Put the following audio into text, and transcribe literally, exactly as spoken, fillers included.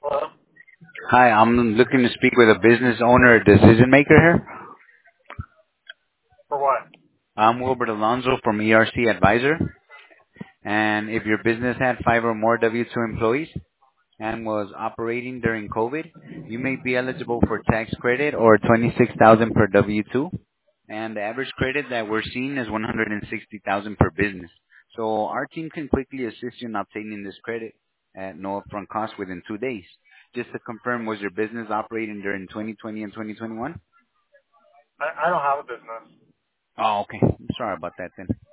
Hello? Hi, I'm looking to speak with a business owner or decision maker here. For what? I'm Wilbert Alonso from E R C Advisor. And if your business had five or more W two employees and was operating during COVID, you may be eligible for tax credit or twenty-six thousand per W two. And the average credit that we're seeing is one hundred sixty thousand per business. So our team can quickly assist you in obtaining this credit at no upfront cost within two days. Just to confirm, was your business operating during twenty twenty and twenty twenty-one? I, I don't have a business. Oh, okay. I'm sorry about that then.